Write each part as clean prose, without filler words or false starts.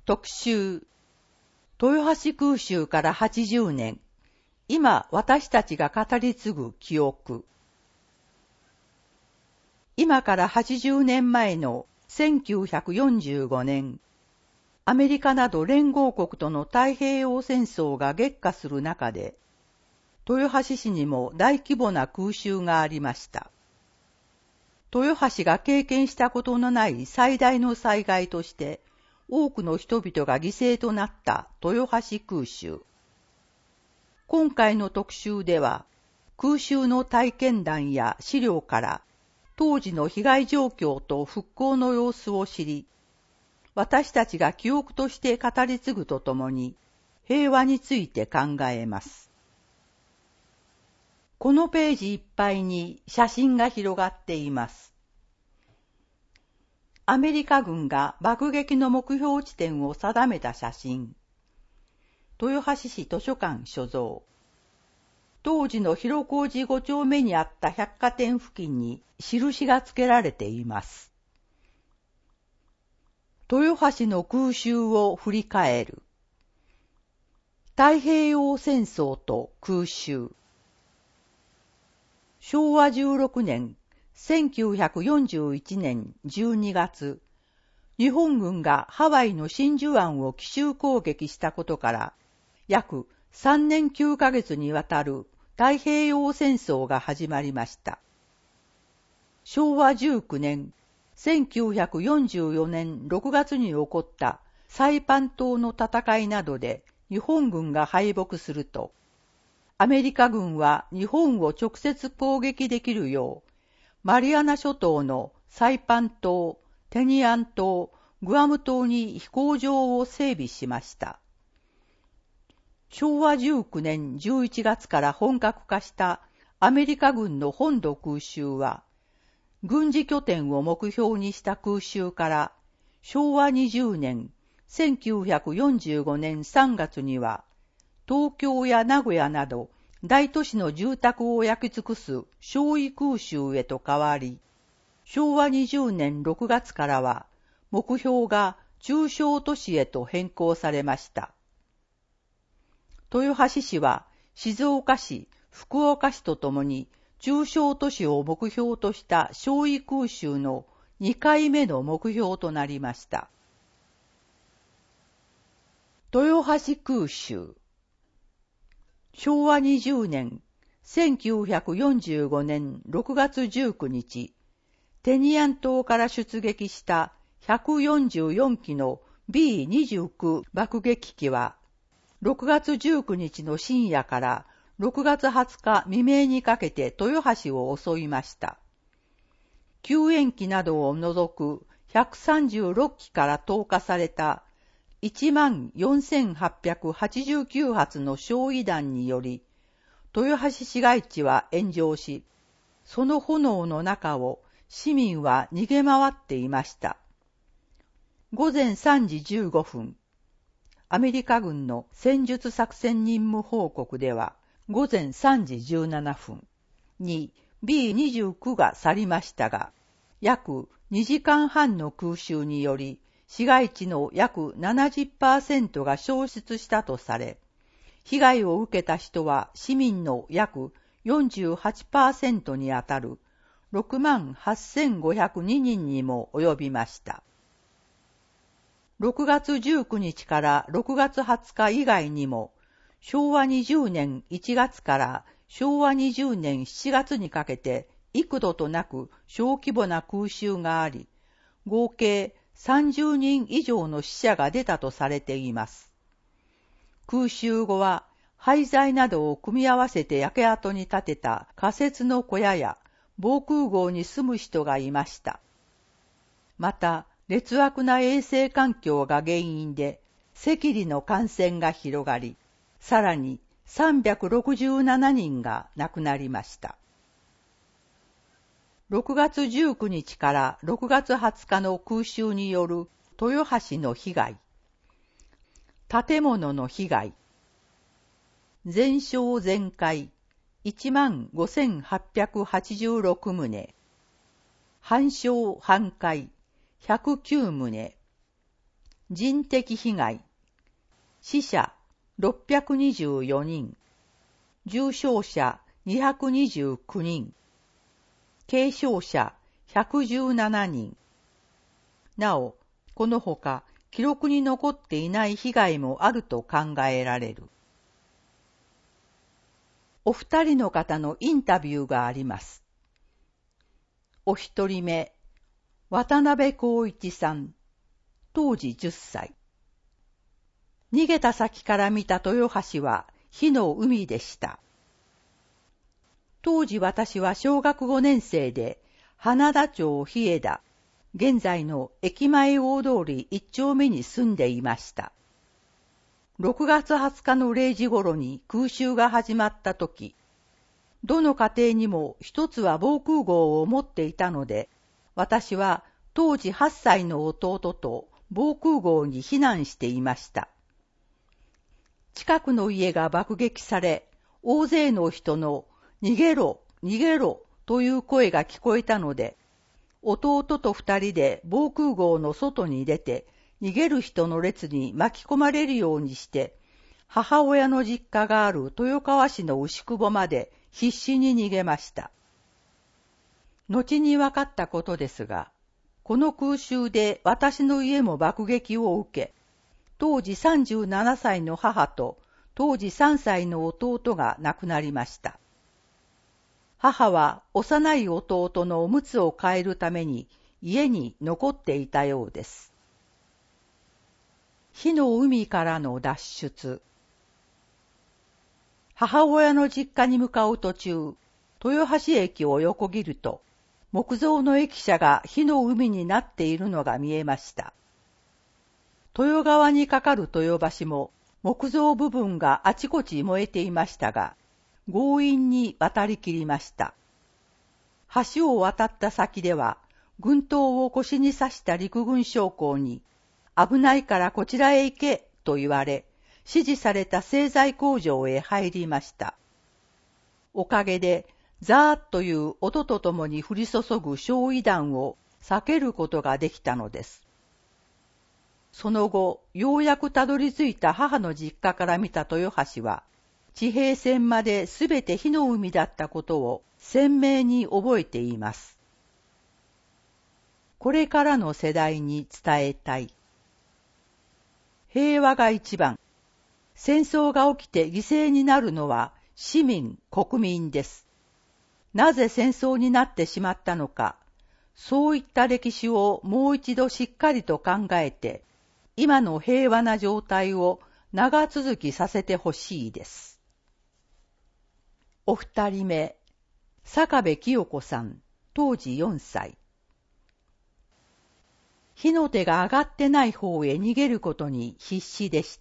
特集。豊橋空襲から80年。今私たちが語り継ぐ記憶。今から80年前の1945年、アメリカなど連合国との太平洋戦争が激化する中で、豊橋市にも大規模な空襲がありました。豊橋が経験したことのない最大の災害として、多くの人々が犠牲となった豊橋空襲。今回の特集では、空襲の体験談や資料から、当時の被害状況と復興の様子を知り、私たちが記憶として語り継ぐとともに、平和について考えます。このページいっぱいに写真が広がっています。アメリカ軍が爆撃の目標地点を定めた写真。豊橋市図書館所蔵。当時の広小路5丁目にあった百貨店付近に印が付けられています。豊橋の空襲を振り返る。太平洋戦争と空襲。昭和16年、1941年12月、日本軍がハワイの真珠湾を奇襲攻撃したことから、約3年9ヶ月にわたる太平洋戦争が始まりました。昭和19年、1944年6月に起こったサイパン島の戦いなどで日本軍が敗北すると、アメリカ軍は日本を直接攻撃できるよう、マリアナ諸島のサイパン島、テニアン島、グアム島に飛行場を整備しました。昭和19年11月から本格化したアメリカ軍の本土空襲は、軍事拠点を目標にした空襲から昭和20年1945年3月には東京や名古屋など大都市の住宅を焼き尽くす焼夷空襲へと変わり、昭和20年6月からは目標が中小都市へと変更されました。豊橋市は静岡市、福岡市とともに中小都市を目標とした焼夷空襲の2回目の目標となりました。豊橋空襲。昭和20年、1945年6月19日、テニアン島から出撃した144機の B29 爆撃機は、6月19日の深夜から6月20日未明にかけて豊橋を襲いました。救援機などを除く136機から投下された14,889発の焼夷弾により、豊橋市街地は炎上し、その炎の中を市民は逃げ回っていました。午前3時15分、アメリカ軍の戦術作戦任務報告では、午前3時17分に B29 が去りましたが、約2時間半の空襲により、市街地の約 70% が消失したとされ、被害を受けた人は市民の約 48% にあたる 68,502 人にも及びました。6月19日から6月20日以外にも、昭和20年1月から昭和20年7月にかけて幾度となく小規模な空襲があり、合計30人以上の死者が出たとされています。空襲後は廃材などを組み合わせて焼け跡に建てた仮設の小屋や防空壕に住む人がいました。また、劣悪な衛生環境が原因で赤痢の感染が広がり、さらに367人が亡くなりました。6月19日から6月20日の空襲による豊橋の被害。建物の被害。全焼全壊 15,886 棟。半焼半壊109棟。 人的被害。死者624人。重傷者229人。軽傷者117人。なお、このほか記録に残っていない被害もあると考えられる。お二人の方のインタビューがあります。お一人目、渡辺光一さん、当時10歳。逃げた先から見た豊橋は火の海でした。当時私は小学5年生で、花田町日枝、現在の駅前大通り1丁目に住んでいました。6月20日の0時頃に空襲が始まった時、どの家庭にも一つは防空壕を持っていたので、私は当時8歳の弟と防空壕に避難していました。近くの家が爆撃され、大勢の人の逃げろ、逃げろという声が聞こえたので、弟と2人で防空壕の外に出て、逃げる人の列に巻き込まれるようにして、母親の実家がある豊川市の牛久保まで必死に逃げました。後に分かったことですが、この空襲で私の家も爆撃を受け、当時37歳の母と当時3歳の弟が亡くなりました。母は幼い弟のおむつを替えるために家に残っていたようです。火の海からの脱出。母親の実家に向かう途中、豊橋駅を横切ると、木造の駅舎が火の海になっているのが見えました。豊川に架かる豊橋も木造部分があちこち燃えていましたが、強引に渡りきりました。橋を渡った先では、軍刀を腰に刺した陸軍将校に、危ないからこちらへ行けと言われ、指示された製材工場へ入りました。おかげで、ザーッという音とともに降り注ぐ焼夷弾を避けることができたのです。その後、ようやくたどり着いた母の実家から見た豊橋は、地平線まですべて火の海だったことを鮮明に覚えています。これからの世代に伝えたい。平和が一番。戦争が起きて犠牲になるのは市民、国民です。なぜ戦争になってしまったのか、そういった歴史をもう一度しっかりと考えて、今の平和な状態を長続きさせてほしいです。お二人目、坂部清子さん、当時4歳。火の手が上がってない方へ逃げることに必死でした。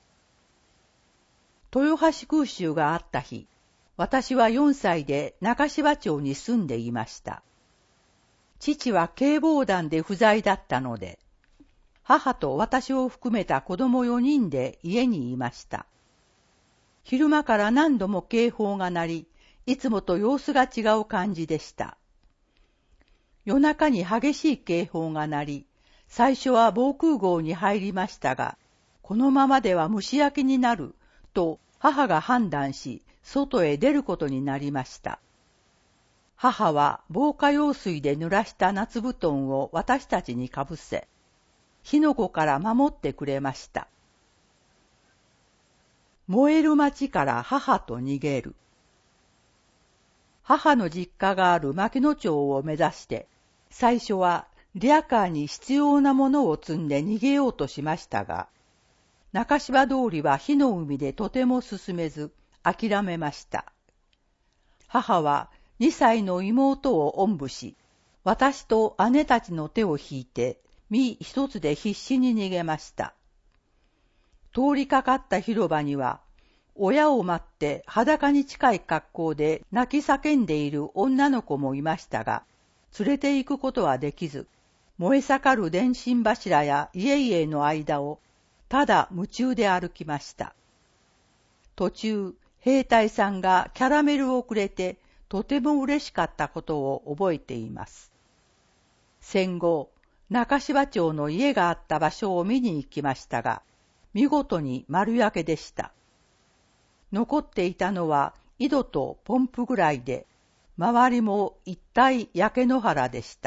豊橋空襲があった日、私は4歳で中芝町に住んでいました。父は警防団で不在だったので、母と私を含めた子供4人で家にいました。昼間から何度も警報が鳴り、いつもと様子が違う感じでした。夜中に激しい警報が鳴り、最初は防空壕に入りましたが、このままでは蒸し焼きになると母が判断し、外へ出ることになりました。母は防火用水で濡らした夏布団を私たちにかぶせ、火の粉から守ってくれました。燃える町から母と逃げる。母の実家がある牧野町を目指して、最初はリアカーに必要なものを積んで逃げようとしましたが、中芝通りは火の海でとても進めず、諦めました。母は2歳の妹をおんぶし、私と姉たちの手を引いて、身一つで必死に逃げました。通りかかった広場には、親を待って裸に近い格好で泣き叫んでいる女の子もいましたが、連れて行くことはできず、燃え盛る電信柱や家々の間をただ夢中で歩きました。途中、兵隊さんがキャラメルをくれてとても嬉しかったことを覚えています。戦後、 中柴町の家があった場所を見に行きましたが、見事に丸焼けでした。残っていたのは井戸とポンプぐらいで、周りも一帯焼け野原でした。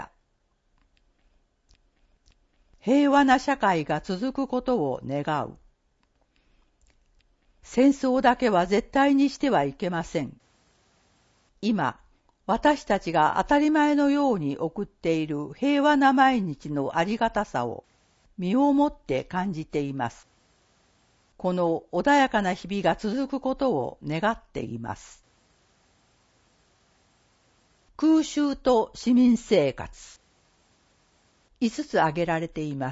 平和な社会が続くことを願う。戦争だけは絶対にしてはいけません。今、私たちが当たり前のように送っている平和な毎日のありがたさを身をもって感じています。この穏やかな日々が続くことを願っています。空襲と市民生活。5つ挙げられています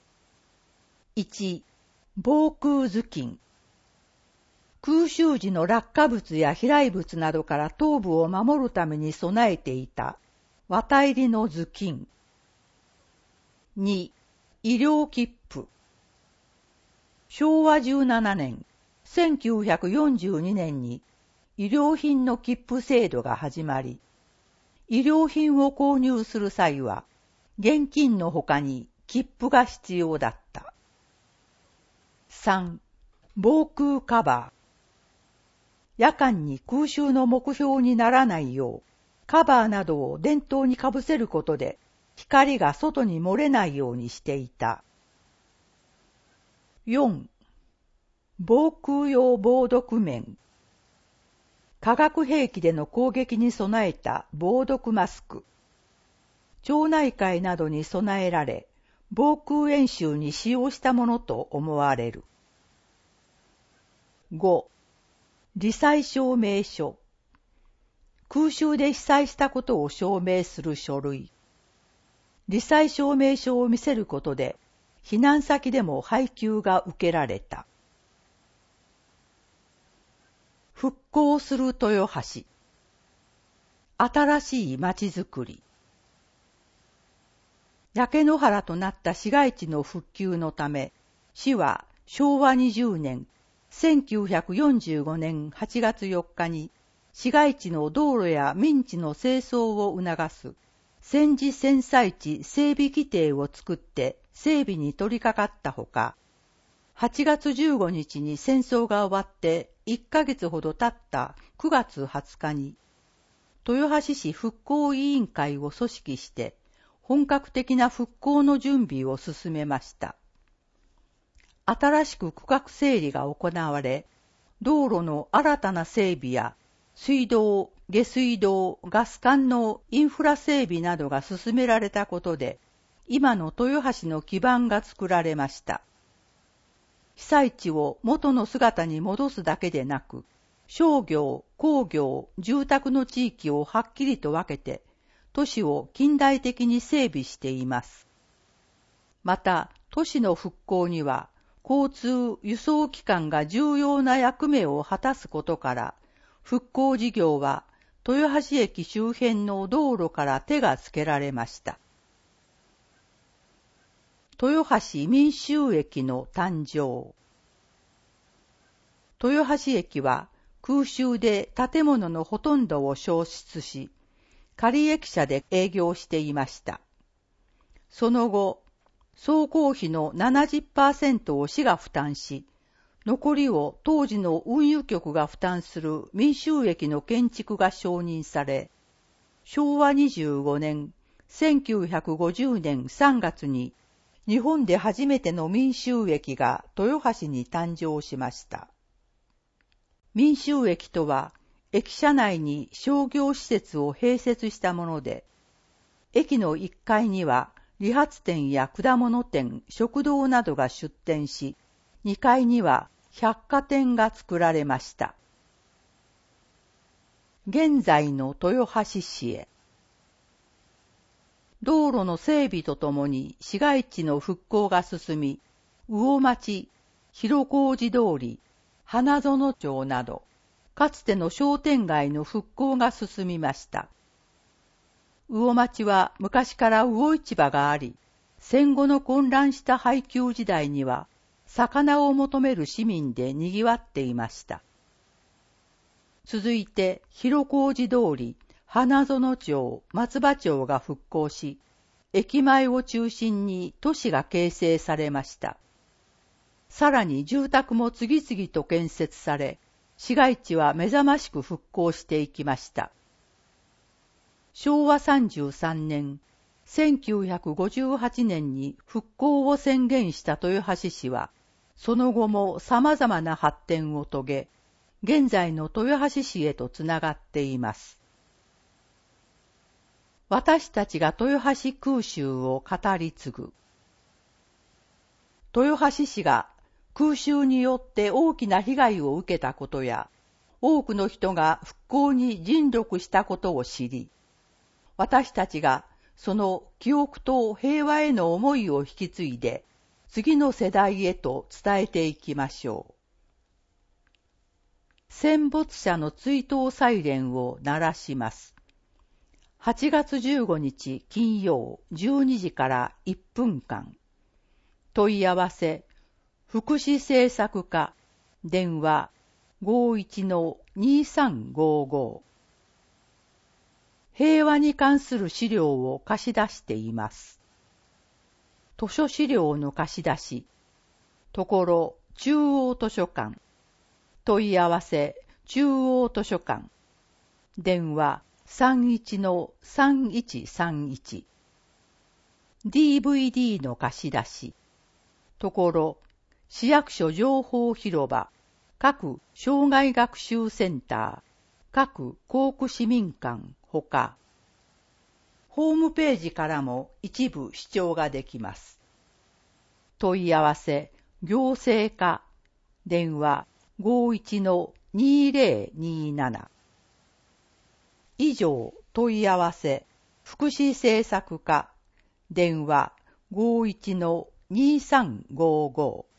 。1、防空頭巾。空襲時の落下物や飛来物などから頭部を守るために備えていた綿入りの頭巾。2、医療切符。昭和17年、1942年に医療品の切符制度が始まり、医療品を購入する際は、現金の他に切符が必要だった。3、防空カバー。夜間に空襲の目標にならないよう、カバーなどを電灯にかぶせることで、光が外に漏れないようにしていた。4、防空用防毒面。化学兵器での攻撃に備えた防毒マスク。町内会などに備えられ、防空演習に使用したものと思われる。5、罹災証明書。空襲で被災したことを証明する書類。罹災証明書を見せることで、避難先でも配給が受けられた。復興する豊橋。新しい町づくり。焼け野原となった市街地の復旧のため、市は昭和20年、1945年8月4日に市街地の道路や民地の清掃を促す戦時戦災地整備規定を作って整備に取り掛かったほか、8月15日に戦争が終わって1ヶ月ほど経った9月20日に豊橋市復興委員会を組織して本格的な復興の準備を進めました。新しく区画整理が行われ、道路の新たな整備や水道、下水道、ガス管のインフラ整備などが進められたことで、今の豊橋の基盤が作られました。被災地を元の姿に戻すだけでなく、商業、工業、住宅の地域をはっきりと分けて、都市を近代的に整備しています。また、都市の復興には、交通・輸送機関が重要な役目を果たすことから、復興事業は豊橋駅周辺の道路から手がつけられました。豊橋民衆駅の誕生。豊橋駅は空襲で建物のほとんどを焼失し、仮駅舎で営業していました。その後、総工費の 70% を市が負担し、残りを当時の運輸局が負担する民衆駅の建築が承認され、昭和25年、1950年3月に日本で初めての民衆駅が豊橋に誕生しました。民衆駅とは、駅舎内に商業施設を併設したもので、駅の1階には理髪店や果物店、食堂などが出店し、2階には百貨店が作られました。現在の豊橋市へ。道路の整備とともに市街地の復興が進み、魚町、広小路通り、花園町など、かつての商店街の復興が進みました。魚町は昔から魚市場があり、戦後の混乱した配給時代には、魚を求める市民で賑わっていました。続いて、広小路通り、花園町、松葉町が復興し、 駅前を中心に都市が形成されました。さらに住宅も次々と建設され、市街地は目覚ましく復興していきました。昭和33年、1958年に復興を宣言した豊橋市は、その後も様々な発展を遂げ、現在の豊橋市へとつながっています。私たちが豊橋空襲を語り継ぐ。豊橋市が空襲によって大きな被害を受けたことや、多くの人が復興に尽力したことを知り、私たちがその記憶と平和への思いを引き継いで、次の世代へと伝えていきましょう。戦没者の追悼サイレンを鳴らします。8月15日金曜12時から1分間。問い合わせ、福祉政策課、電話 51-2355。平和に関する資料を貸し出しています。図書資料の貸し出し、ところ中央図書館、問い合わせ中央図書館、電話 31-3131。DVD の貸し出し、ところ市役所情報広場、各障害学習センター、各校区市民館ほか、ホームページからも一部視聴ができます。問い合わせ、行政課、電話 51-2027。以上、問い合わせ、福祉政策課、電話 51-2355。